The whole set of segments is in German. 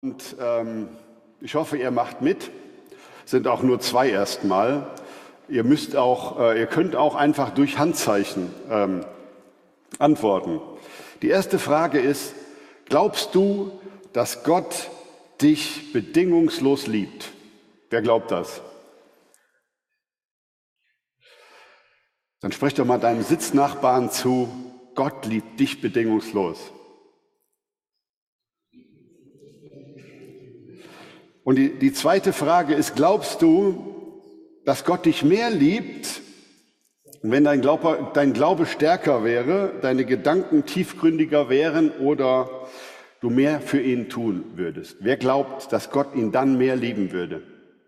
Und ich hoffe, ihr macht mit. Sind auch nur 2 erstmal. Ihr könnt auch einfach durch Handzeichen antworten. Die erste Frage ist: Glaubst du, dass Gott dich bedingungslos liebt? Wer glaubt das? Dann sprich doch mal deinem Sitznachbarn zu: Gott liebt dich bedingungslos. Und die zweite Frage ist: Glaubst du, dass Gott dich mehr liebt, wenn dein Glaube stärker wäre, deine Gedanken tiefgründiger wären oder du mehr für ihn tun würdest? Wer glaubt, dass Gott ihn dann mehr lieben würde?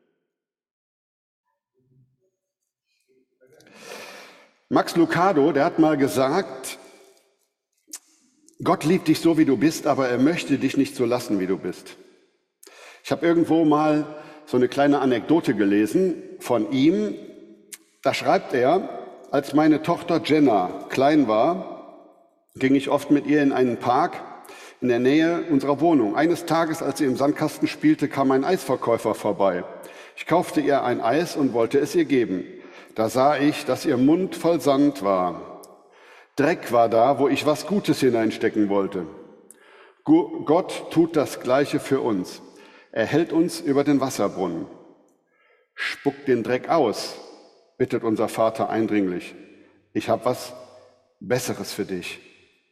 Max Lucado, der hat mal gesagt: Gott liebt dich so, wie du bist, aber er möchte dich nicht so lassen, wie du bist. Ich habe irgendwo mal so eine kleine Anekdote gelesen von ihm. Da schreibt er: Als meine Tochter Jenna klein war, ging ich oft mit ihr in einen Park in der Nähe unserer Wohnung. Eines Tages, als sie im Sandkasten spielte, kam ein Eisverkäufer vorbei. Ich kaufte ihr ein Eis und wollte es ihr geben. Da sah ich, dass ihr Mund voll Sand war. Dreck war da, wo ich was Gutes hineinstecken wollte. Gott tut das Gleiche für uns. Er hält uns über den Wasserbrunnen. Spuck den Dreck aus, bittet unser Vater eindringlich. Ich habe was Besseres für dich.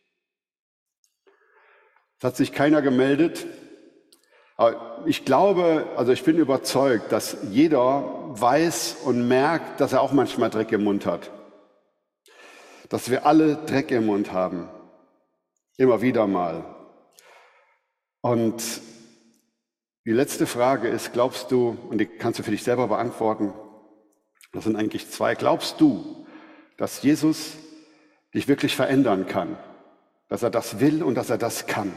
Es hat sich keiner gemeldet. Aber ich bin überzeugt, dass jeder weiß und merkt, dass er auch manchmal Dreck im Mund hat. Dass wir alle Dreck im Mund haben. Immer wieder mal. Und die letzte Frage ist: Glaubst du, und die kannst du für dich selber beantworten, das sind eigentlich 2, glaubst du, dass Jesus dich wirklich verändern kann? Dass er das will und dass er das kann?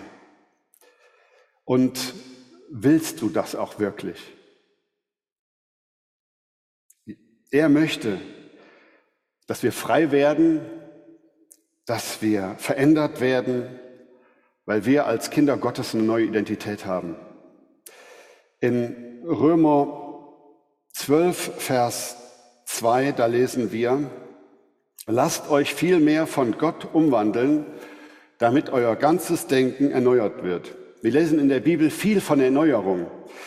Und willst du das auch wirklich? Er möchte, dass wir frei werden, dass wir verändert werden, weil wir als Kinder Gottes eine neue Identität haben. In Römer 12, Vers 2, da lesen wir: Lasst euch vielmehr von Gott umwandeln, damit euer ganzes Denken erneuert wird. Wir lesen in der Bibel viel von Erneuerung.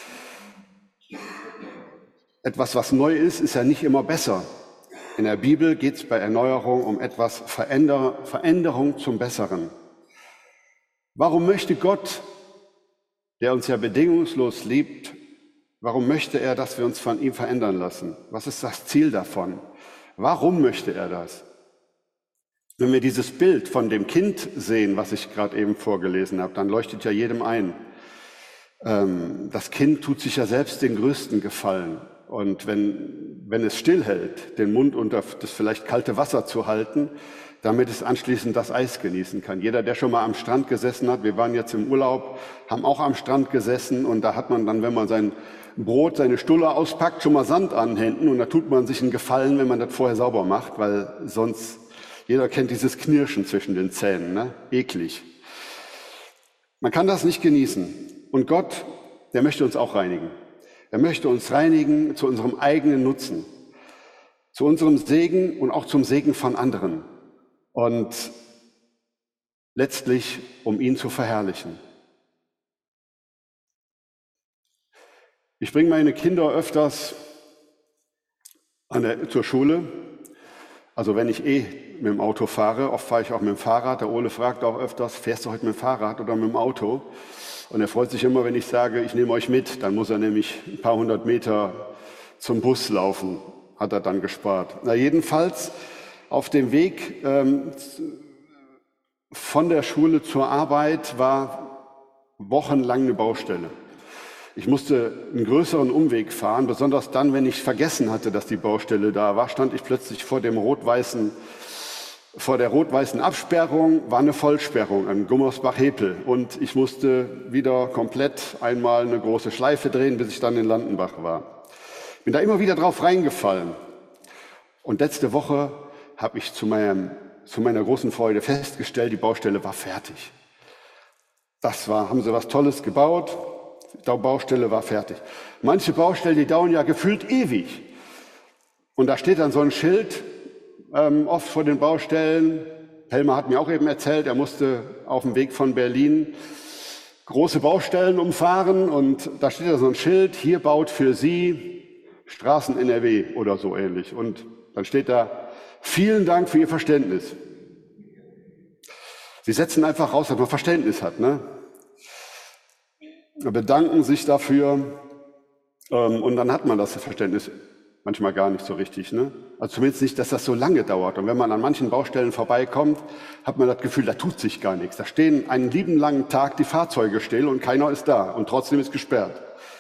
Etwas, was neu ist, ist ja nicht immer besser. In der Bibel geht es bei Erneuerung um etwas Veränderung zum Besseren. Warum möchte Gott, der uns ja bedingungslos liebt, warum möchte er, dass wir uns von ihm verändern lassen? Was ist das Ziel davon? Warum möchte er das? Wenn wir dieses Bild von dem Kind sehen, was ich gerade eben vorgelesen habe, dann leuchtet ja jedem ein. Das Kind tut sich ja selbst den größten Gefallen. Und wenn es stillhält, den Mund unter das vielleicht kalte Wasser zu halten, damit es anschließend das Eis genießen kann. Jeder, der schon mal am Strand gesessen hat, wir waren jetzt im Urlaub, haben auch am Strand gesessen und da hat man dann, wenn man sein Brot, seine Stulle auspackt, schon mal Sand an den Händen und da tut man sich einen Gefallen, wenn man das vorher sauber macht, weil sonst, jeder kennt dieses Knirschen zwischen den Zähnen, ne? Eklig. Man kann das nicht genießen. Und Gott, der möchte uns auch reinigen. Er möchte uns reinigen zu unserem eigenen Nutzen, zu unserem Segen und auch zum Segen von anderen. Und letztlich, um ihn zu verherrlichen. Ich bringe meine Kinder öfters zur Schule. Also wenn ich mit dem Auto fahre, oft fahre ich auch mit dem Fahrrad. Der Ole fragt auch öfters: Fährst du heute mit dem Fahrrad oder mit dem Auto? Und er freut sich immer, wenn ich sage, ich nehme euch mit. Dann muss er nämlich ein paar 100 Meter zum Bus laufen. Hat er dann gespart. Na jedenfalls, auf dem Weg von der Schule zur Arbeit war wochenlang eine Baustelle. Ich musste einen größeren Umweg fahren, besonders dann, wenn ich vergessen hatte, dass die Baustelle da war, stand ich plötzlich vor der rot-weißen Absperrung, war eine Vollsperrung an Gummersbach-Hepel und ich musste wieder komplett einmal eine große Schleife drehen, bis ich dann in Landenbach war. Bin da immer wieder drauf reingefallen. Und letzte Woche habe ich zu meiner großen Freude festgestellt, die Baustelle war fertig. Haben sie was Tolles gebaut. Die Baustelle war fertig. Manche Baustellen, die dauern ja gefühlt ewig. Und da steht dann so ein Schild, oft vor den Baustellen. Helmer hat mir auch eben erzählt, er musste auf dem Weg von Berlin große Baustellen umfahren und da steht da so ein Schild, hier baut für Sie Straßen NRW oder so ähnlich. Und dann steht da, vielen Dank für Ihr Verständnis. Sie setzen einfach raus, dass man Verständnis hat, ne? Bedanken sich dafür und dann hat man das Verständnis manchmal gar nicht so richtig, ne? Also zumindest nicht, dass das so lange dauert. Und wenn man an manchen Baustellen vorbeikommt, hat man das Gefühl, da tut sich gar nichts. Da stehen einen lieben langen Tag die Fahrzeuge still und keiner ist da und trotzdem ist gesperrt.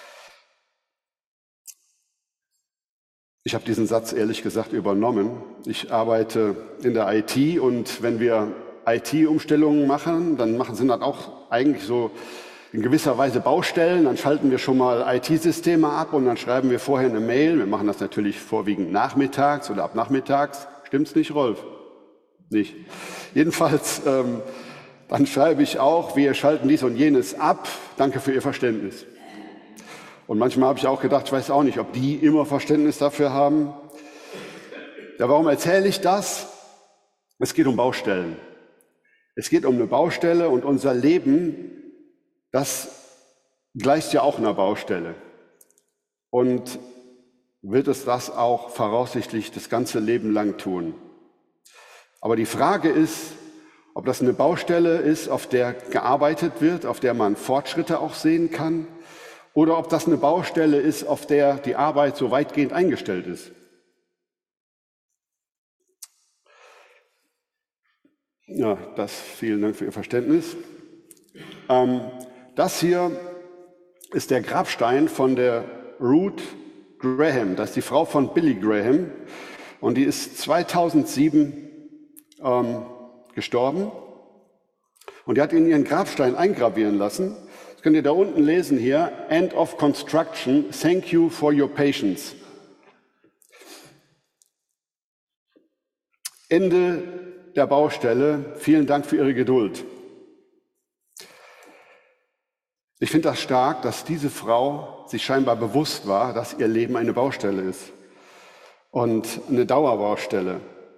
Ich habe diesen Satz ehrlich gesagt übernommen. Ich arbeite in der IT und wenn wir IT-Umstellungen machen, dann sind das auch eigentlich so in gewisser Weise Baustellen, dann schalten wir schon mal IT-Systeme ab und dann schreiben wir vorher eine Mail. Wir machen das natürlich vorwiegend nachmittags oder ab nachmittags. Stimmt's nicht, Rolf? Nicht. Jedenfalls, dann schreibe ich auch, wir schalten dies und jenes ab. Danke für Ihr Verständnis. Und manchmal habe ich auch gedacht, ich weiß auch nicht, ob die immer Verständnis dafür haben. Ja, warum erzähle ich das? Es geht um Baustellen. Es geht um eine Baustelle und unser Leben, das gleicht ja auch einer Baustelle und wird es das auch voraussichtlich das ganze Leben lang tun. Aber die Frage ist, ob das eine Baustelle ist, auf der gearbeitet wird, auf der man Fortschritte auch sehen kann, oder ob das eine Baustelle ist, auf der die Arbeit so weitgehend eingestellt ist. Ja, vielen Dank für Ihr Verständnis. Das hier ist der Grabstein von der Ruth Graham. Das ist die Frau von Billy Graham. Und die ist 2007 gestorben. Und die hat in ihren Grabstein eingravieren lassen. Das könnt ihr da unten lesen hier. End of construction. Thank you for your patience. Ende der Baustelle. Vielen Dank für Ihre Geduld. Ich finde das stark, dass diese Frau sich scheinbar bewusst war, dass ihr Leben eine Baustelle ist und eine Dauerbaustelle.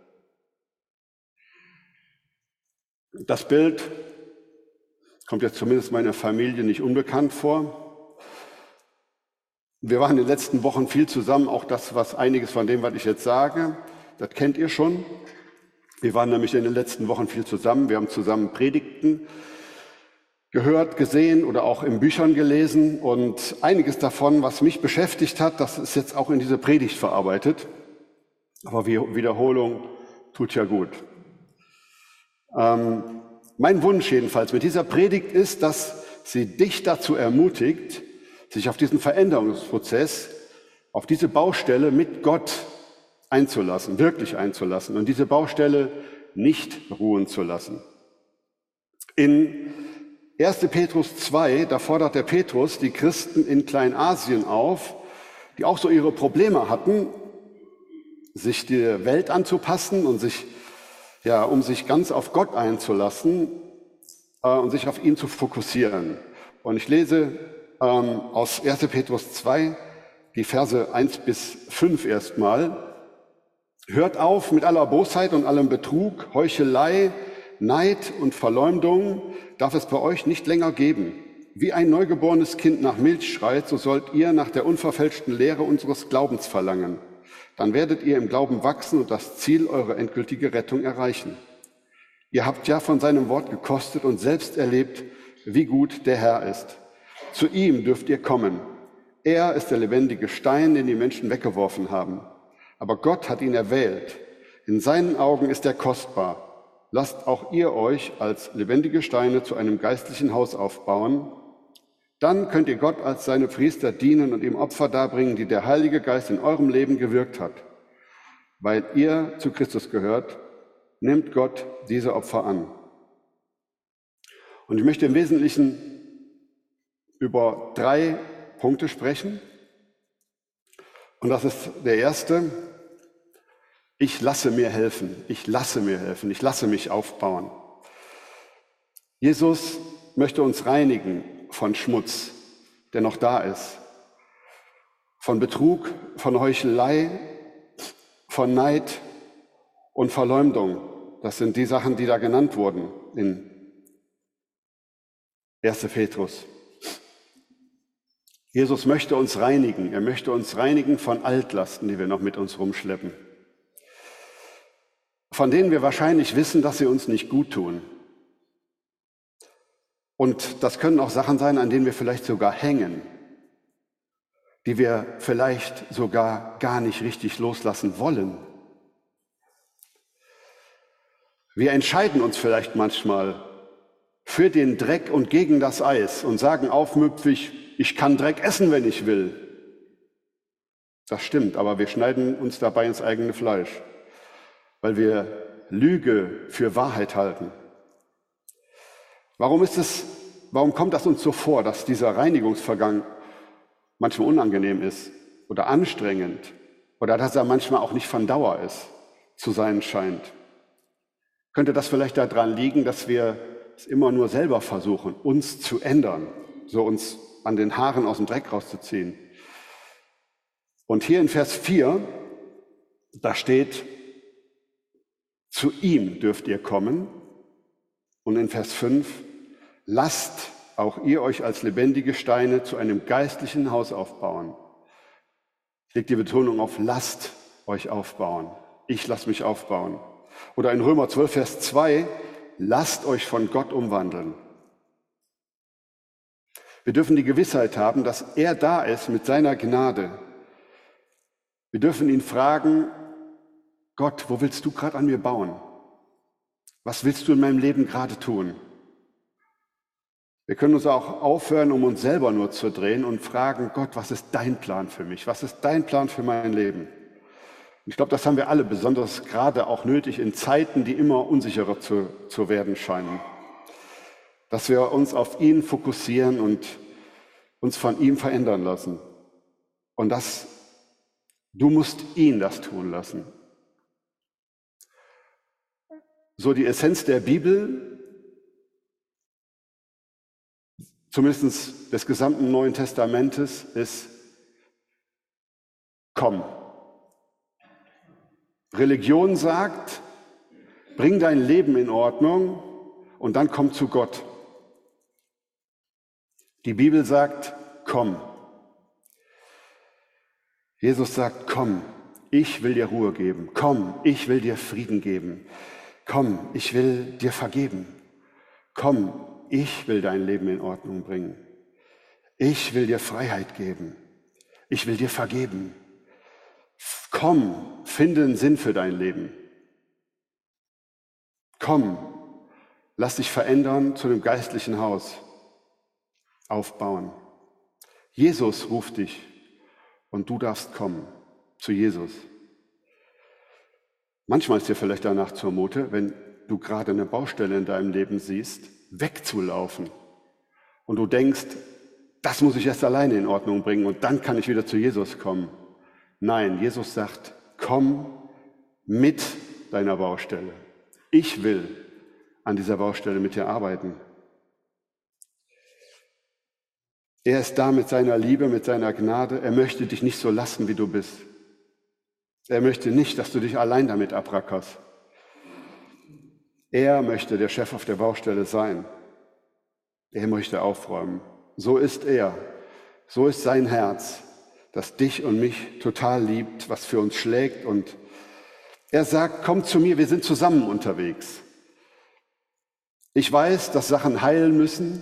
Das Bild kommt jetzt zumindest meiner Familie nicht unbekannt vor. Wir waren in den letzten Wochen viel zusammen, auch einiges von dem, was ich jetzt sage, das kennt ihr schon. Wir waren nämlich in den letzten Wochen viel zusammen, wir haben zusammen Predigten gehört, gesehen oder auch in Büchern gelesen und einiges davon, was mich beschäftigt hat, das ist jetzt auch in diese Predigt verarbeitet. Aber Wiederholung tut ja gut. Mein Wunsch jedenfalls mit dieser Predigt ist, dass sie dich dazu ermutigt, sich auf diesen Veränderungsprozess, auf diese Baustelle mit Gott einzulassen, wirklich einzulassen und diese Baustelle nicht ruhen zu lassen. In 1. Petrus 2, da fordert der Petrus die Christen in Kleinasien auf, die auch so ihre Probleme hatten, sich der Welt anzupassen und um sich ganz auf Gott einzulassen und sich auf ihn zu fokussieren. Und ich lese aus 1. Petrus 2 die Verse 1 bis 5 erstmal. Hört auf mit aller Bosheit und allem Betrug, Heuchelei, Neid und Verleumdung darf es bei euch nicht länger geben. Wie ein neugeborenes Kind nach Milch schreit, so sollt ihr nach der unverfälschten Lehre unseres Glaubens verlangen. Dann werdet ihr im Glauben wachsen und das Ziel eurer endgültigen Rettung erreichen. Ihr habt ja von seinem Wort gekostet und selbst erlebt, wie gut der Herr ist. Zu ihm dürft ihr kommen. Er ist der lebendige Stein, den die Menschen weggeworfen haben. Aber Gott hat ihn erwählt. In seinen Augen ist er kostbar. Lasst auch ihr euch als lebendige Steine zu einem geistlichen Haus aufbauen. Dann könnt ihr Gott als seine Priester dienen und ihm Opfer darbringen, die der Heilige Geist in eurem Leben gewirkt hat. Weil ihr zu Christus gehört, nimmt Gott diese Opfer an. Und ich möchte im Wesentlichen über 3 Punkte sprechen. Und das ist der erste: Ich lasse mir helfen, ich lasse mich aufbauen. Jesus möchte uns reinigen von Schmutz, der noch da ist. Von Betrug, von Heuchelei, von Neid und Verleumdung. Das sind die Sachen, die da genannt wurden in 1. Petrus. Jesus möchte uns reinigen. Er möchte uns reinigen von Altlasten, die wir noch mit uns rumschleppen. Von denen wir wahrscheinlich wissen, dass sie uns nicht gut tun. Und das können auch Sachen sein, an denen wir vielleicht sogar hängen, die wir vielleicht sogar gar nicht richtig loslassen wollen. Wir entscheiden uns vielleicht manchmal für den Dreck und gegen das Eis und sagen aufmüpfig, ich kann Dreck essen, wenn ich will. Das stimmt, aber wir schneiden uns dabei ins eigene Fleisch, weil wir Lüge für Wahrheit halten. Warum kommt das uns so vor, dass dieser Reinigungsvorgang manchmal unangenehm ist oder anstrengend oder dass er manchmal auch nicht von Dauer ist, zu sein scheint? Könnte das vielleicht daran liegen, dass wir es immer nur selber versuchen, uns zu ändern, so uns an den Haaren aus dem Dreck rauszuziehen? Und hier in Vers 4, da steht, zu ihm dürft ihr kommen. Und in Vers 5, lasst auch ihr euch als lebendige Steine zu einem geistlichen Haus aufbauen. Ich lege die Betonung auf lasst euch aufbauen. Ich lasse mich aufbauen. Oder in Römer 12, Vers 2, lasst euch von Gott umwandeln. Wir dürfen die Gewissheit haben, dass er da ist mit seiner Gnade. Wir dürfen ihn fragen, Gott, wo willst du gerade an mir bauen? Was willst du in meinem Leben gerade tun? Wir können uns auch aufhören, um uns selber nur zu drehen und fragen, Gott, was ist dein Plan für mich? Was ist dein Plan für mein Leben? Ich glaube, das haben wir alle besonders gerade auch nötig in Zeiten, die immer unsicherer zu werden scheinen. Dass wir uns auf ihn fokussieren und uns von ihm verändern lassen. Und du musst ihn das tun lassen. So die Essenz der Bibel, zumindest des gesamten Neuen Testamentes, ist, komm. Religion sagt, bring dein Leben in Ordnung und dann komm zu Gott. Die Bibel sagt, komm. Jesus sagt, komm, ich will dir Ruhe geben. Komm, ich will dir Frieden geben. Komm, ich will dir vergeben. Komm, ich will dein Leben in Ordnung bringen. Ich will dir Freiheit geben. Ich will dir vergeben. Komm, finde einen Sinn für dein Leben. Komm, lass dich verändern zu einem geistlichen Haus. Aufbauen. Jesus ruft dich und du darfst kommen zu Jesus. Manchmal ist dir vielleicht danach zumute, wenn du gerade eine Baustelle in deinem Leben siehst, wegzulaufen. Und du denkst, das muss ich erst alleine in Ordnung bringen und dann kann ich wieder zu Jesus kommen. Nein, Jesus sagt, komm mit deiner Baustelle. Ich will an dieser Baustelle mit dir arbeiten. Er ist da mit seiner Liebe, mit seiner Gnade. Er möchte dich nicht so lassen, wie du bist. Er möchte nicht, dass du dich allein damit abrackerst. Er möchte der Chef auf der Baustelle sein. Er möchte aufräumen. So ist er. So ist sein Herz, das dich und mich total liebt, was für uns schlägt. Und er sagt, komm zu mir, wir sind zusammen unterwegs. Ich weiß, dass Sachen heilen müssen.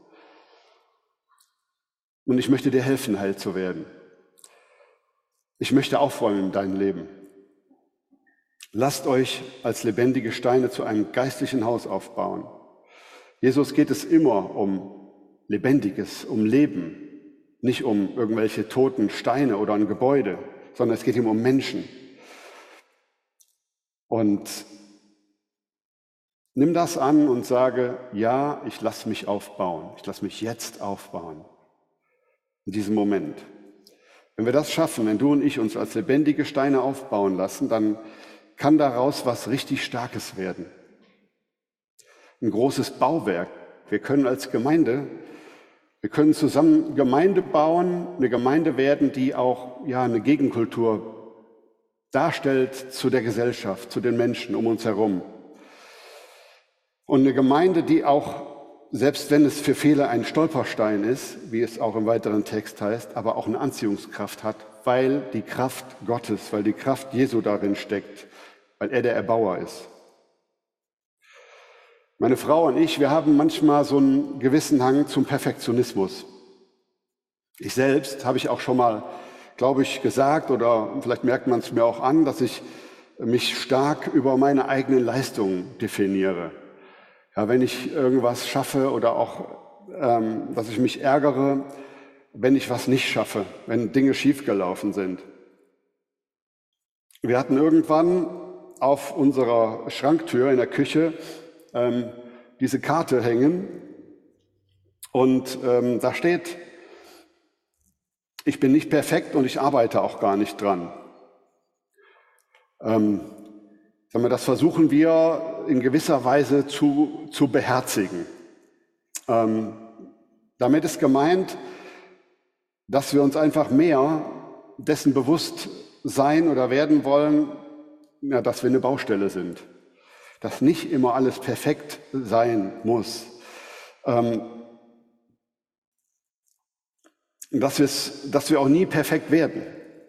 Und ich möchte dir helfen, heil zu werden. Ich möchte aufräumen in deinem Leben. Lasst euch als lebendige Steine zu einem geistlichen Haus aufbauen. Jesus geht es immer um Lebendiges, um Leben, nicht um irgendwelche toten Steine oder ein Gebäude, sondern es geht ihm um Menschen. Und nimm das an und sage, ja, ich lasse mich aufbauen. Ich lasse mich jetzt aufbauen. In diesem Moment. Wenn wir das schaffen, wenn du und ich uns als lebendige Steine aufbauen lassen, dann kann daraus was richtig Starkes werden. Ein großes Bauwerk. Wir können als Gemeinde, Wir können zusammen Gemeinde bauen, eine Gemeinde werden, die auch eine Gegenkultur darstellt zu der Gesellschaft, zu den Menschen um uns herum. Und eine Gemeinde, die auch, selbst wenn es für viele ein Stolperstein ist, wie es auch im weiteren Text heißt, aber auch eine Anziehungskraft hat, weil die Kraft Gottes, weil die Kraft Jesu darin steckt, weil er der Erbauer ist. Meine Frau und ich, wir haben manchmal so einen gewissen Hang zum Perfektionismus. Ich selbst habe ich auch schon mal, glaube ich, gesagt, oder vielleicht merkt man es mir auch an, dass ich mich stark über meine eigenen Leistungen definiere. Ja, wenn ich irgendwas schaffe oder auch, dass ich mich ärgere, wenn ich was nicht schaffe, wenn Dinge schiefgelaufen sind. Wir hatten irgendwann auf unserer Schranktür in der Küche diese Karte hängen und da steht, ich bin nicht perfekt und ich arbeite auch gar nicht dran. Das versuchen wir in gewisser Weise zu beherzigen. Damit ist gemeint, dass wir uns einfach mehr dessen bewusst sein oder werden wollen, dass wir eine Baustelle sind. Dass nicht immer alles perfekt sein muss. Dass wir auch nie perfekt werden.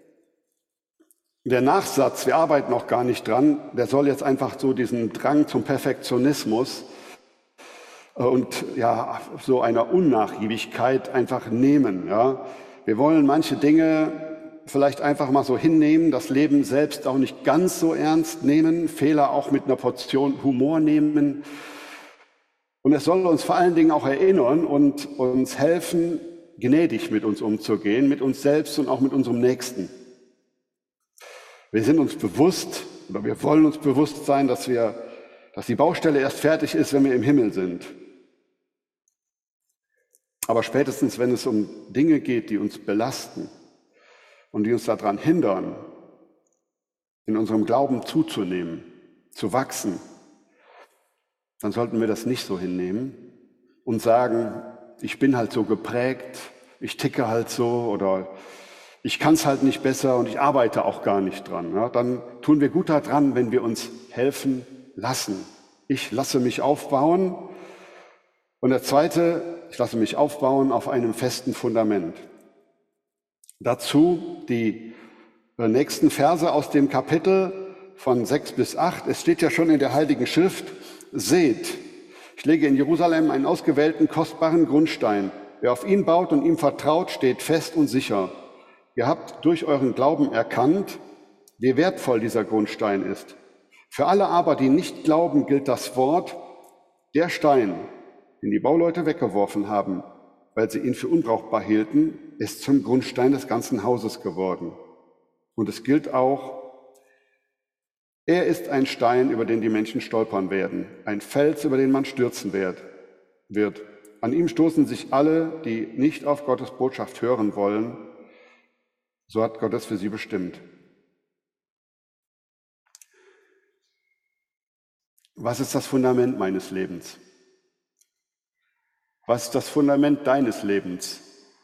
Der Nachsatz, wir arbeiten auch gar nicht dran, der soll jetzt einfach so diesen Drang zum Perfektionismus und so einer Unnachgiebigkeit einfach nehmen. Ja. Wir wollen manche Dinge vielleicht einfach mal so hinnehmen, das Leben selbst auch nicht ganz so ernst nehmen, Fehler auch mit einer Portion Humor nehmen. Und es soll uns vor allen Dingen auch erinnern und uns helfen, gnädig mit uns umzugehen, mit uns selbst und auch mit unserem Nächsten. Wir sind uns bewusst, oder wir wollen uns bewusst sein, dass die Baustelle erst fertig ist, wenn wir im Himmel sind. Aber spätestens, wenn es um Dinge geht, die uns belasten und die uns daran hindern, in unserem Glauben zuzunehmen, zu wachsen, dann sollten wir das nicht so hinnehmen und sagen, ich bin halt so geprägt, ich ticke halt so oder ich kann es halt nicht besser und ich arbeite auch gar nicht dran. Ja, dann tun wir gut daran, wenn wir uns helfen lassen. Ich lasse mich aufbauen. Und der zweite, ich lasse mich aufbauen auf einem festen Fundament. Dazu die nächsten Verse aus dem Kapitel von 6 bis 8. Es steht ja schon in der Heiligen Schrift, seht, ich lege in Jerusalem einen ausgewählten, kostbaren Grundstein. Wer auf ihn baut und ihm vertraut, steht fest und sicher. Ihr habt durch euren Glauben erkannt, wie wertvoll dieser Grundstein ist. Für alle aber, die nicht glauben, gilt das Wort, der Stein, den die Bauleute weggeworfen haben, weil sie ihn für unbrauchbar hielten, ist zum Grundstein des ganzen Hauses geworden. Und es gilt auch, er ist ein Stein, über den die Menschen stolpern werden, ein Fels, über den man stürzen wird. An ihm stoßen sich alle, die nicht auf Gottes Botschaft hören wollen. So hat Gott es für sie bestimmt. Was ist das Fundament meines Lebens? Was ist das Fundament deines Lebens?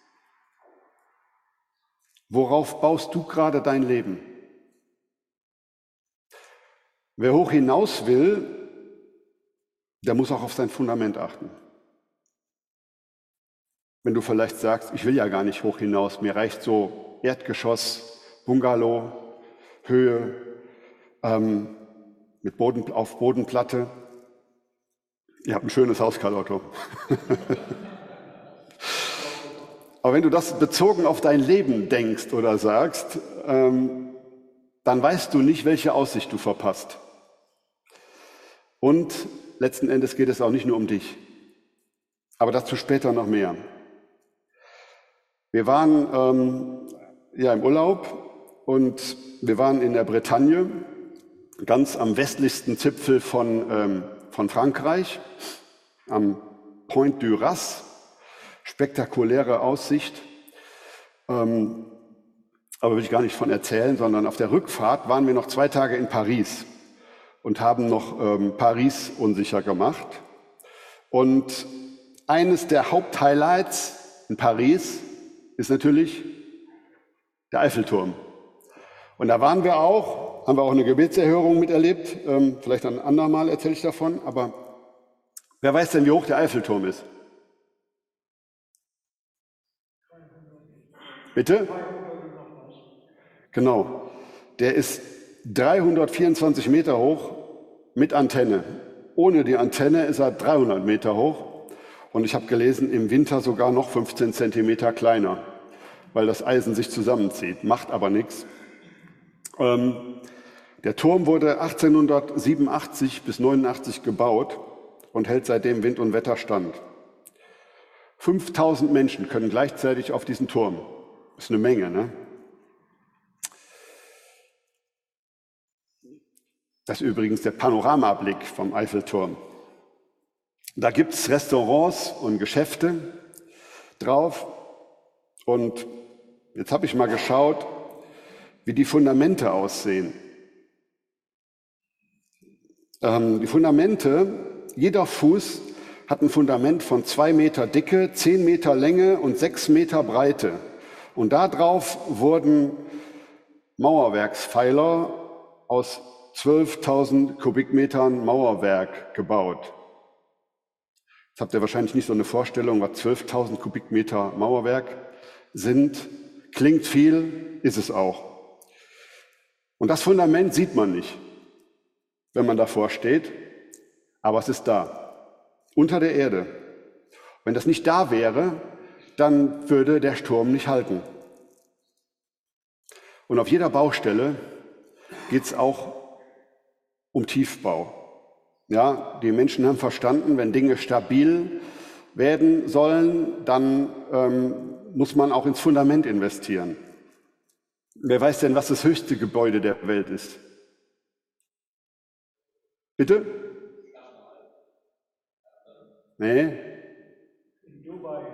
Worauf baust du gerade dein Leben? Wer hoch hinaus will, der muss auch auf sein Fundament achten. Wenn du vielleicht sagst, ich will ja gar nicht hoch hinaus, mir reicht so Erdgeschoss, Bungalow, Höhe, mit auf Bodenplatte. Ihr habt ein schönes Haus, Karl Otto. Aber wenn du das bezogen auf dein Leben denkst oder sagst, dann weißt du nicht, welche Aussicht du verpasst. Und letzten Endes geht es auch nicht nur um dich. Aber dazu später noch mehr. Wir waren im Urlaub und wir waren in der Bretagne, ganz am westlichsten Zipfel von Frankreich, am Point du Raz. Spektakuläre Aussicht. Aber will ich gar nicht von erzählen, sondern auf der Rückfahrt waren wir noch 2 Tage in Paris und haben noch Paris unsicher gemacht. Und eines der Haupthighlights in Paris ist natürlich der Eiffelturm. Und da waren wir auch, haben wir auch eine Gebetserhörung miterlebt. Vielleicht ein andermal erzähle ich davon. Aber wer weiß denn, wie hoch der Eiffelturm ist? Bitte? Genau. Der ist 324 Meter hoch mit Antenne. Ohne die Antenne ist er 300 Meter hoch. Und ich habe gelesen, im Winter sogar noch 15 Zentimeter kleiner, weil das Eisen sich zusammenzieht. Macht aber nichts. Der Turm wurde 1887 bis 89 gebaut und hält seitdem Wind und Wetter stand. 5000 Menschen können gleichzeitig auf diesen Turm. Das ist eine Menge, ne? Das ist übrigens der Panoramablick vom Eiffelturm. Da gibt es Restaurants und Geschäfte drauf. Und jetzt habe ich mal geschaut, wie die Fundamente aussehen. Die Fundamente, jeder Fuß hat ein Fundament von 2 Meter Dicke, 10 Meter Länge und 6 Meter Breite. Und darauf wurden Mauerwerkspfeiler aus 12.000 Kubikmetern Mauerwerk gebaut. Jetzt habt ihr wahrscheinlich nicht so eine Vorstellung, was 12.000 Kubikmeter Mauerwerk sind. Klingt viel, ist es auch. Und das Fundament sieht man nicht, wenn man davor steht, aber es ist da, unter der Erde. Wenn das nicht da wäre, dann würde der Sturm nicht halten. Und auf jeder Baustelle geht es auch um Tiefbau. Ja, die Menschen haben verstanden, wenn Dinge stabil werden sollen, dann muss man auch ins Fundament investieren. Wer weiß denn, was das höchste Gebäude der Welt ist? Bitte? Nee? In Dubai.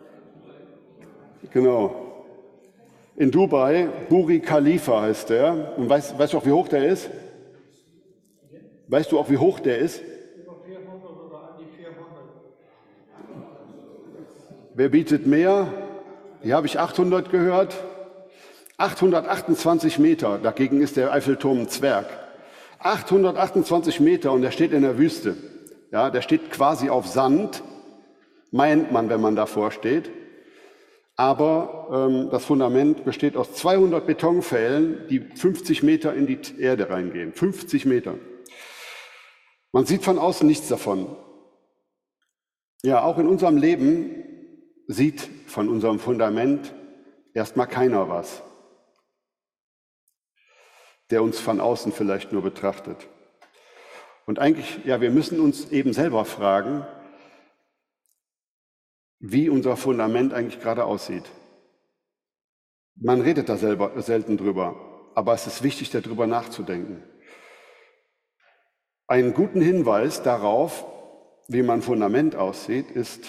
Genau. In Dubai, Burj Khalifa heißt der. Und weißt du auch, wie hoch der ist? Weißt du auch, wie hoch der ist? Über 400 oder an die 400. Wer bietet mehr? Hier habe ich 800 gehört. 828 Meter, dagegen ist der Eiffelturm ein Zwerg. 828 Meter und der steht in der Wüste. Ja, der steht quasi auf Sand, meint man, wenn man davor steht. Aber das Fundament besteht aus 200 Betonpfählen, die 50 Meter in die Erde reingehen. 50 Meter. Man sieht von außen nichts davon. Ja, auch in unserem Leben sieht von unserem Fundament erstmal keiner was, der uns von außen vielleicht nur betrachtet. Und eigentlich, ja, wir müssen uns eben selber fragen, wie unser Fundament eigentlich gerade aussieht. Man redet da selber selten drüber, aber es ist wichtig, darüber nachzudenken. Einen guten Hinweis darauf, wie mein Fundament aussieht, ist,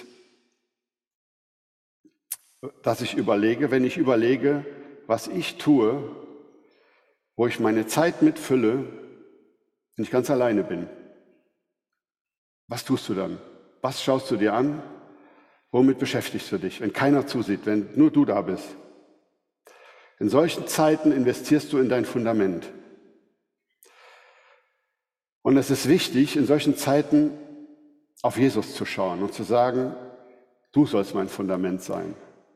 dass ich überlege, wenn ich überlege, was ich tue, wo ich meine Zeit mitfülle, wenn ich ganz alleine bin. Was tust du dann? Was schaust du dir an? Womit beschäftigst du dich, wenn keiner zusieht, wenn nur du da bist? In solchen Zeiten investierst du in dein Fundament. Und es ist wichtig, in solchen Zeiten auf Jesus zu schauen und zu sagen, du sollst mein Fundament sein.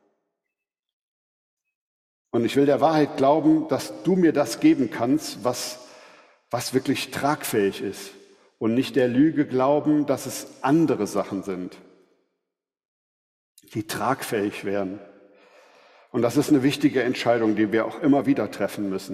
Und ich will der Wahrheit glauben, dass du mir das geben kannst, was wirklich tragfähig ist. Und nicht der Lüge glauben, dass es andere Sachen sind, die tragfähig wären. Und das ist eine wichtige Entscheidung, die wir auch immer wieder treffen müssen.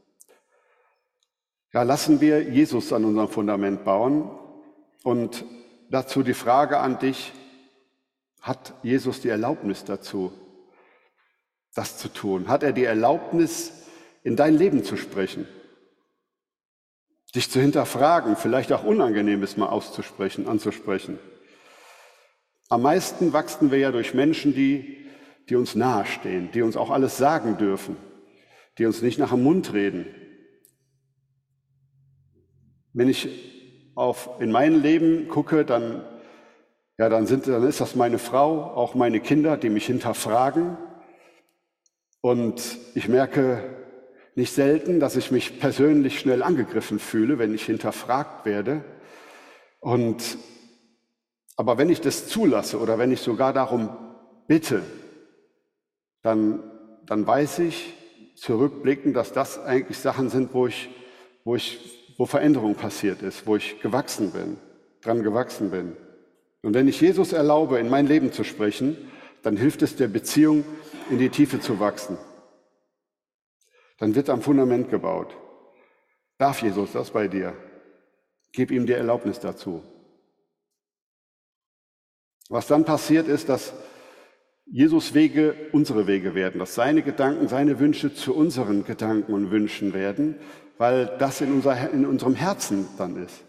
Ja, lassen wir Jesus an unserem Fundament bauen. Und dazu die Frage an dich, hat Jesus die Erlaubnis dazu, das zu tun? Hat er die Erlaubnis, in dein Leben zu sprechen? Dich zu hinterfragen, vielleicht auch Unangenehmes mal anzusprechen. Am meisten wachsen wir ja durch Menschen, die uns nahestehen, die uns auch alles sagen dürfen, die uns nicht nach dem Mund reden. Wenn ich in mein Leben gucke, dann ja, dann ist das meine Frau, auch meine Kinder, die mich hinterfragen. Und ich merke nicht selten, dass ich mich persönlich schnell angegriffen fühle, wenn ich hinterfragt werde. Aber wenn ich das zulasse oder wenn ich sogar darum bitte, dann weiß ich zurückblickend, dass das eigentlich Sachen sind, wo Veränderung passiert ist, wo ich dran gewachsen bin. Und wenn ich Jesus erlaube, in mein Leben zu sprechen, dann hilft es der Beziehung, in die Tiefe zu wachsen. Dann wird am Fundament gebaut. Darf Jesus das bei dir? Gib ihm die Erlaubnis dazu. Was dann passiert ist, dass Jesus Wege unsere Wege werden, dass seine Gedanken, seine Wünsche zu unseren Gedanken und Wünschen werden, weil das in unserem Herzen dann ist.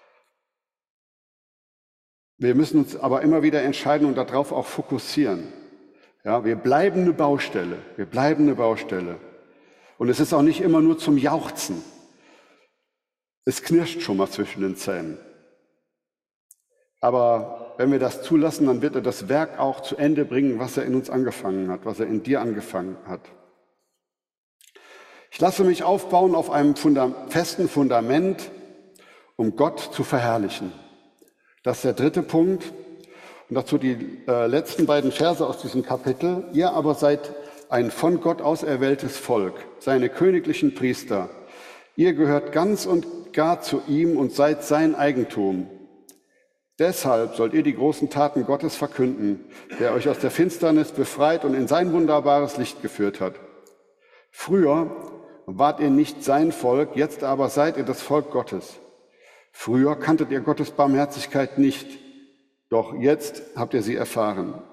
Wir müssen uns aber immer wieder entscheiden und darauf auch fokussieren. Ja, wir bleiben eine Baustelle. Und es ist auch nicht immer nur zum Jauchzen. Es knirscht schon mal zwischen den Zähnen. Aber wenn wir das zulassen, dann wird er das Werk auch zu Ende bringen, was er in uns angefangen hat, was er in dir angefangen hat. Ich lasse mich aufbauen auf einem festen Fundament, um Gott zu verherrlichen. Das ist der dritte Punkt. Und dazu die letzten beiden Verse aus diesem Kapitel. Ihr aber seid ein von Gott auserwähltes Volk, seine königlichen Priester. Ihr gehört ganz und gar zu ihm und seid sein Eigentum. Deshalb sollt ihr die großen Taten Gottes verkünden, der euch aus der Finsternis befreit und in sein wunderbares Licht geführt hat. Früher wart ihr nicht sein Volk, jetzt aber seid ihr das Volk Gottes. Früher kanntet ihr Gottes Barmherzigkeit nicht, doch jetzt habt ihr sie erfahren.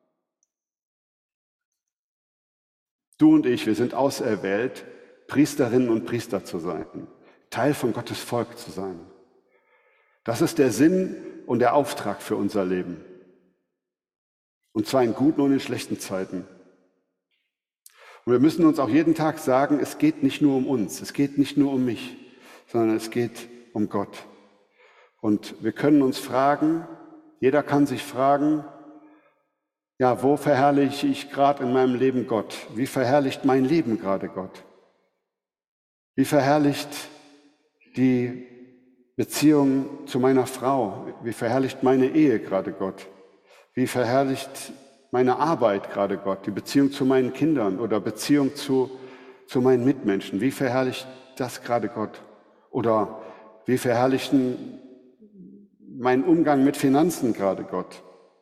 Du und ich, wir sind auserwählt, Priesterinnen und Priester zu sein, Teil von Gottes Volk zu sein. Das ist der Sinn und der Auftrag für unser Leben. Und zwar in guten und in schlechten Zeiten. Und wir müssen uns auch jeden Tag sagen, es geht nicht nur um uns, es geht nicht nur um mich, sondern es geht um Gott. Und wir können uns fragen, jeder kann sich fragen, ja, wo verherrliche ich gerade in meinem Leben Gott? Wie verherrlicht mein Leben gerade Gott? Wie verherrlicht die Beziehung zu meiner Frau? Wie verherrlicht meine Ehe gerade Gott? Wie verherrlicht meine Arbeit gerade Gott? Die Beziehung zu meinen Kindern oder Beziehung zu meinen Mitmenschen? Wie verherrlicht das gerade Gott? Oder wie verherrlichen mein Umgang mit Finanzen gerade Gott?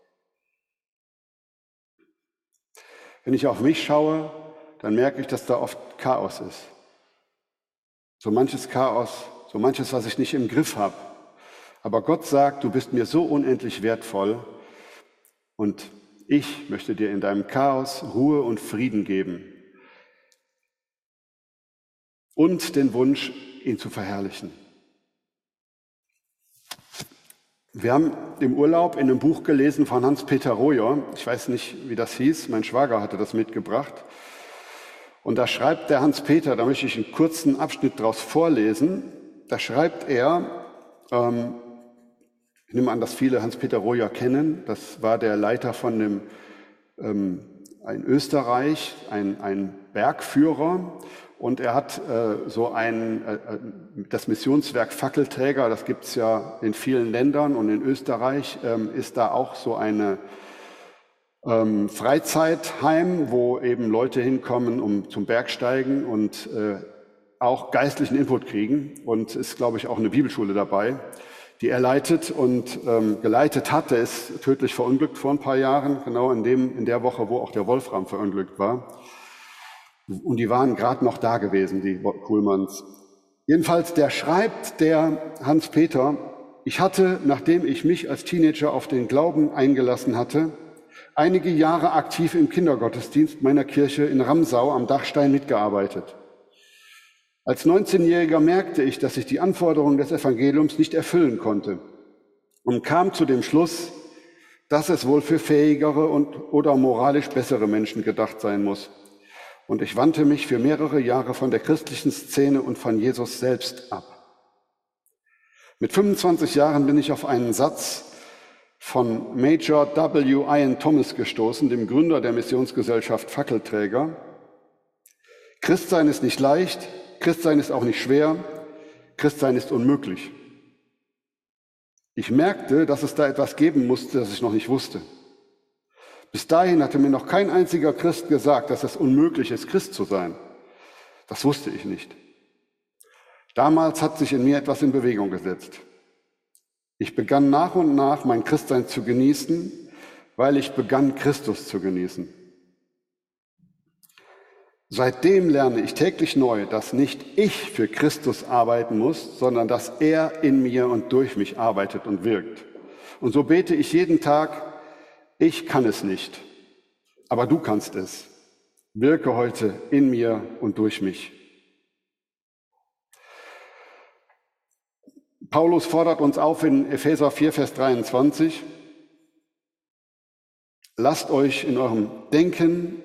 Wenn ich auf mich schaue, dann merke ich, dass da oft Chaos ist. So manches Chaos, so manches, was ich nicht im Griff habe. Aber Gott sagt, du bist mir so unendlich wertvoll und ich möchte dir in deinem Chaos Ruhe und Frieden geben und den Wunsch, ihn zu verherrlichen. Wir haben im Urlaub in einem Buch gelesen von Hans-Peter Royer. Ich weiß nicht, wie das hieß. Mein Schwager hatte das mitgebracht. Und da schreibt der Hans-Peter, da möchte ich einen kurzen Abschnitt daraus vorlesen. Da schreibt er, ich nehme an, dass viele Hans-Peter Royer kennen. Das war der Leiter von in Österreich, ein Bergführer. Und er hat das Missionswerk Fackelträger, das gibt es ja in vielen Ländern und in Österreich ist da auch so eine Freizeitheim, wo eben Leute hinkommen, um zum Bergsteigen und auch geistlichen Input kriegen. Und ist, glaube ich, auch eine Bibelschule dabei, die er leitet und geleitet hat. Er ist tödlich verunglückt vor ein paar Jahren, genau in der Woche, wo auch der Wolfram verunglückt war. Und die waren gerade noch da gewesen, die Kuhlmanns. Jedenfalls, der schreibt, der Hans-Peter, ich hatte, nachdem ich mich als Teenager auf den Glauben eingelassen hatte, einige Jahre aktiv im Kindergottesdienst meiner Kirche in Ramsau am Dachstein mitgearbeitet. Als 19-Jähriger merkte ich, dass ich die Anforderungen des Evangeliums nicht erfüllen konnte und kam zu dem Schluss, dass es wohl für fähigere oder moralisch bessere Menschen gedacht sein muss. Und ich wandte mich für mehrere Jahre von der christlichen Szene und von Jesus selbst ab. Mit 25 Jahren bin ich auf einen Satz von Major W. Ian Thomas gestoßen, dem Gründer der Missionsgesellschaft Fackelträger. Christsein ist nicht leicht, Christsein ist auch nicht schwer, Christsein ist unmöglich. Ich merkte, dass es da etwas geben musste, das ich noch nicht wusste. Bis dahin hatte mir noch kein einziger Christ gesagt, dass es unmöglich ist, Christ zu sein. Das wusste ich nicht. Damals hat sich in mir etwas in Bewegung gesetzt. Ich begann nach und nach mein Christsein zu genießen, weil ich begann, Christus zu genießen. Seitdem lerne ich täglich neu, dass nicht ich für Christus arbeiten muss, sondern dass er in mir und durch mich arbeitet und wirkt. Und so bete ich jeden Tag: Ich kann es nicht, aber du kannst es. Wirke heute in mir und durch mich. Paulus fordert uns auf in Epheser 4, Vers 23: Lasst euch in eurem Denken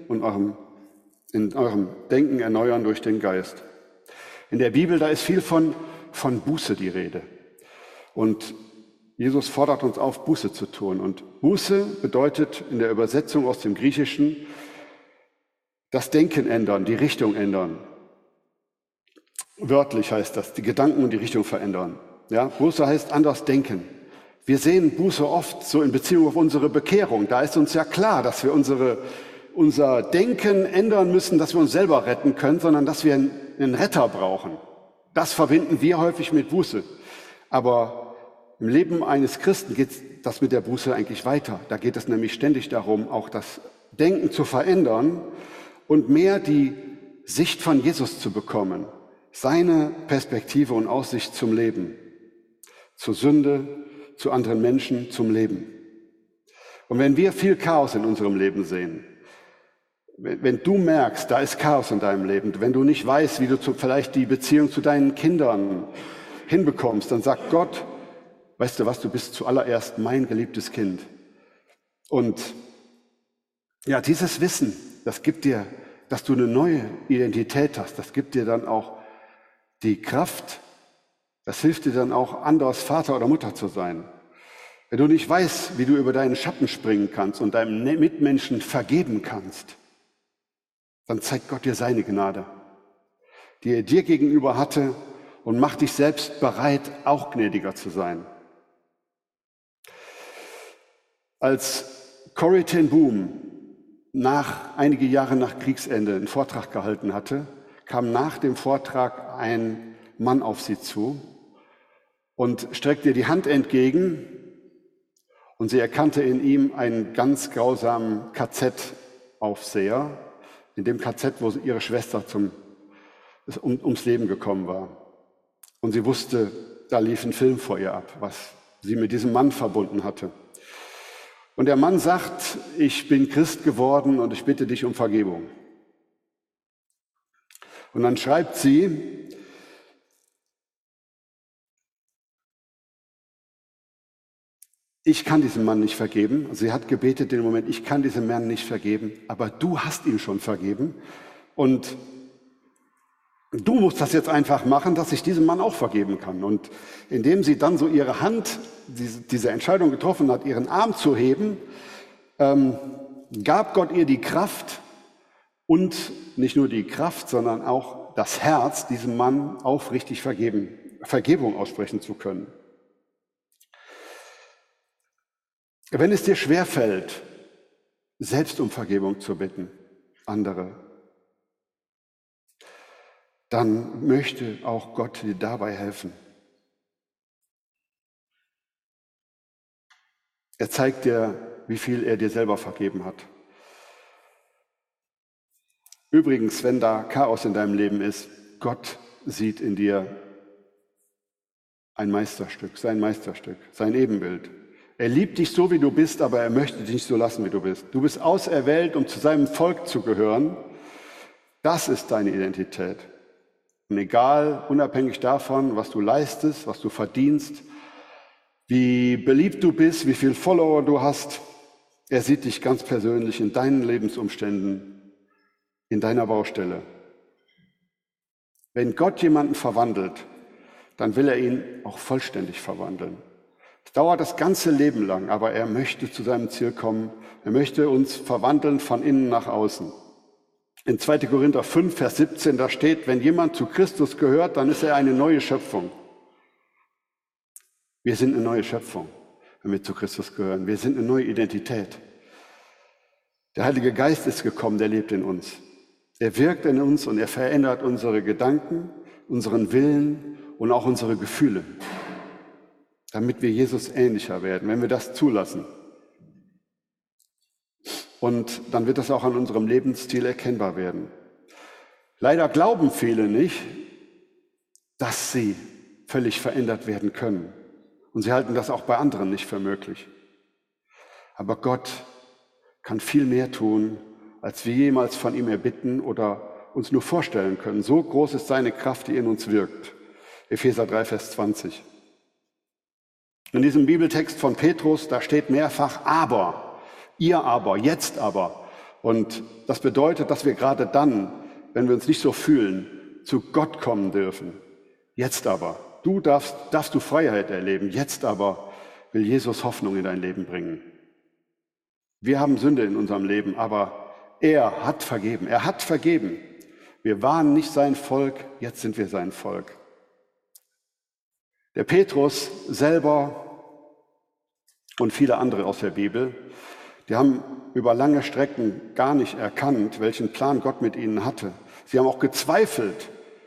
erneuern durch den Geist. In der Bibel, da ist viel von Buße die Rede. Und Jesus fordert uns auf, Buße zu tun. Und Buße bedeutet in der Übersetzung aus dem Griechischen das Denken ändern, die Richtung ändern. Wörtlich heißt das, die Gedanken und die Richtung verändern. Ja, Buße heißt anders denken. Wir sehen Buße oft so in Beziehung auf unsere Bekehrung. Da ist uns ja klar, dass wir unser Denken ändern müssen, dass wir uns selber retten können, sondern dass wir einen Retter brauchen. Das verbinden wir häufig mit Buße. Aber im Leben eines Christen geht das mit der Buße eigentlich weiter. Da geht es nämlich ständig darum, auch das Denken zu verändern und mehr die Sicht von Jesus zu bekommen. Seine Perspektive und Aussicht zum Leben, zur Sünde, zu anderen Menschen, zum Leben. Und wenn wir viel Chaos in unserem Leben sehen, wenn du merkst, da ist Chaos in deinem Leben, wenn du nicht weißt, wie du vielleicht die Beziehung zu deinen Kindern hinbekommst, dann sagt Gott: Weißt du was, du bist zuallererst mein geliebtes Kind. Und ja, dieses Wissen, das gibt dir, dass du eine neue Identität hast, das gibt dir dann auch die Kraft, das hilft dir dann auch, anders Vater oder Mutter zu sein. Wenn du nicht weißt, wie du über deinen Schatten springen kannst und deinem Mitmenschen vergeben kannst, dann zeigt Gott dir seine Gnade, die er dir gegenüber hatte, und macht dich selbst bereit, auch gnädiger zu sein. Als Corrie ten Boom einige Jahre nach Kriegsende einen Vortrag gehalten hatte, kam nach dem Vortrag ein Mann auf sie zu und streckte ihr die Hand entgegen, und sie erkannte in ihm einen ganz grausamen KZ-Aufseher, in dem KZ, wo ihre Schwester ums Leben gekommen war. Und sie wusste, da lief ein Film vor ihr ab, was sie mit diesem Mann verbunden hatte. Und der Mann sagt: Ich bin Christ geworden und ich bitte dich um Vergebung. Und dann schreibt sie: Ich kann diesem Mann nicht vergeben. Sie hat gebetet in dem Moment: Ich kann diesem Mann nicht vergeben, aber du hast ihm schon vergeben. Und du musst das jetzt einfach machen, dass ich diesem Mann auch vergeben kann. Und indem sie dann so ihre Hand, diese Entscheidung getroffen hat, ihren Arm zu heben, gab Gott ihr die Kraft, und nicht nur die Kraft, sondern auch das Herz, diesem Mann aufrichtig Vergebung aussprechen zu können. Wenn es dir schwerfällt, selbst um Vergebung zu bitten, andere, dann möchte auch Gott dir dabei helfen. Er zeigt dir, wie viel er dir selber vergeben hat. Übrigens, wenn da Chaos in deinem Leben ist, Gott sieht in dir ein Meisterstück, sein Ebenbild. Er liebt dich so, wie du bist, aber er möchte dich nicht so lassen, wie du bist. Du bist auserwählt, um zu seinem Volk zu gehören. Das ist deine Identität. Und egal, unabhängig davon, was du leistest, was du verdienst, wie beliebt du bist, wie viel Follower du hast, er sieht dich ganz persönlich in deinen Lebensumständen, in deiner Baustelle. Wenn Gott jemanden verwandelt, dann will er ihn auch vollständig verwandeln. Es dauert das ganze Leben lang, aber er möchte zu seinem Ziel kommen. Er möchte uns verwandeln von innen nach außen. In 2. Korinther 5, Vers 17, da steht, wenn jemand zu Christus gehört, dann ist er eine neue Schöpfung. Wir sind eine neue Schöpfung, wenn wir zu Christus gehören. Wir sind eine neue Identität. Der Heilige Geist ist gekommen, der lebt in uns. Er wirkt in uns und er verändert unsere Gedanken, unseren Willen und auch unsere Gefühle, damit wir Jesus ähnlicher werden, wenn wir das zulassen. Und dann wird das auch an unserem Lebensstil erkennbar werden. Leider glauben viele nicht, dass sie völlig verändert werden können. Und sie halten das auch bei anderen nicht für möglich. Aber Gott kann viel mehr tun, als wir jemals von ihm erbitten oder uns nur vorstellen können. So groß ist seine Kraft, die in uns wirkt. Epheser 3, Vers 20. In diesem Bibeltext von Petrus, da steht mehrfach aber, ihr aber, jetzt aber. Und das bedeutet, dass wir gerade dann, wenn wir uns nicht so fühlen, zu Gott kommen dürfen. Jetzt aber. Du darfst du Freiheit erleben. Jetzt aber will Jesus Hoffnung in dein Leben bringen. Wir haben Sünde in unserem Leben, aber er hat vergeben. Er hat vergeben. Wir waren nicht sein Volk, jetzt sind wir sein Volk. Der Petrus selber und viele andere aus der Bibel, die haben über lange Strecken gar nicht erkannt, welchen Plan Gott mit ihnen hatte. Sie haben auch gezweifelt.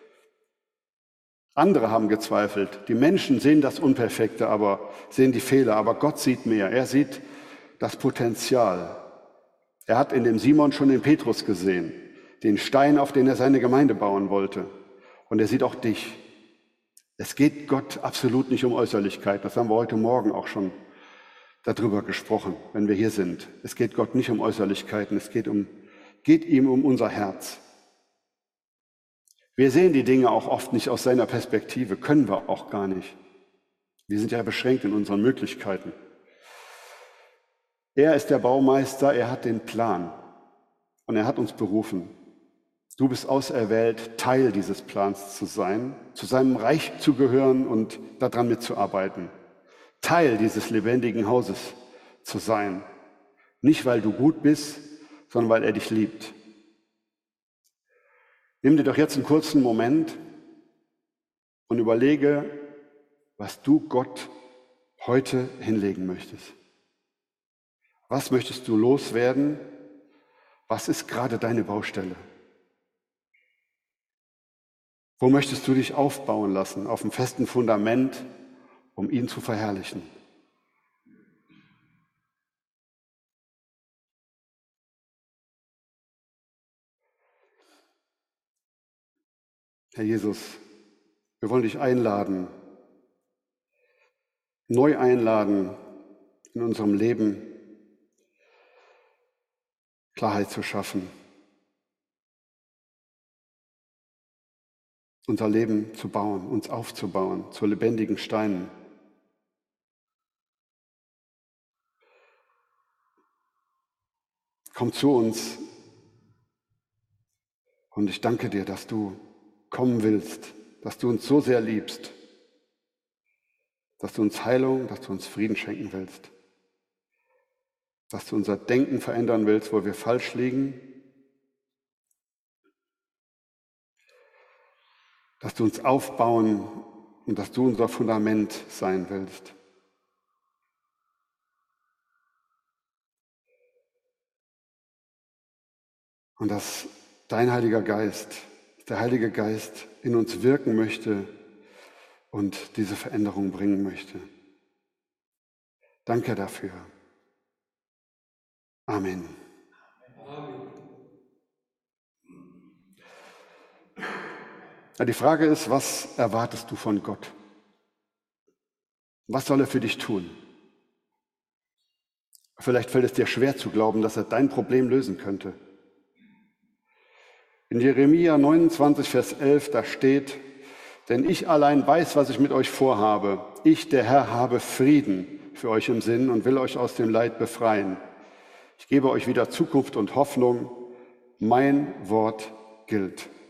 Andere haben gezweifelt. Die Menschen sehen das Unperfekte, aber sehen die Fehler. Aber Gott sieht mehr. Er sieht das Potenzial. Er hat in dem Simon schon den Petrus gesehen, den Stein, auf den er seine Gemeinde bauen wollte. Und er sieht auch dich. Es geht Gott absolut nicht um Äußerlichkeit. Das haben wir heute Morgen auch schon darüber gesprochen, wenn wir hier sind. Es geht Gott nicht um Äußerlichkeiten. Es geht ihm um unser Herz. Wir sehen die Dinge auch oft nicht aus seiner Perspektive, können wir auch gar nicht. Wir sind ja beschränkt in unseren Möglichkeiten. Er ist der Baumeister, er hat den Plan und er hat uns berufen. Du bist auserwählt, Teil dieses Plans zu sein, zu seinem Reich zu gehören und daran mitzuarbeiten. Teil dieses lebendigen Hauses zu sein. Nicht, weil du gut bist, sondern weil er dich liebt. Nimm dir doch jetzt einen kurzen Moment und überlege, was du Gott heute hinlegen möchtest. Was möchtest du loswerden? Was ist gerade deine Baustelle? Wo möchtest du dich aufbauen lassen, auf einem festen Fundament, um ihn zu verherrlichen? Herr Jesus, wir wollen dich einladen, neu einladen, in unserem Leben Klarheit zu schaffen, unser Leben zu bauen, uns aufzubauen zu lebendigen Steinen. Komm zu uns und ich danke dir, dass du kommen willst, dass du uns so sehr liebst, dass du uns Heilung, dass du uns Frieden schenken willst, dass du unser Denken verändern willst, wo wir falsch liegen, dass du uns aufbauen und dass du unser Fundament sein willst. Und dass dein Heiliger Geist, der Heilige Geist in uns wirken möchte und diese Veränderung bringen möchte. Danke dafür. Amen. Ja, die Frage ist, was erwartest du von Gott? Was soll er für dich tun? Vielleicht fällt es dir schwer zu glauben, dass er dein Problem lösen könnte. In Jeremia 29, Vers 11, da steht, denn ich allein weiß, was ich mit euch vorhabe. Ich, der Herr, habe Frieden für euch im Sinn und will euch aus dem Leid befreien. Ich gebe euch wieder Zukunft und Hoffnung. Mein Wort gilt.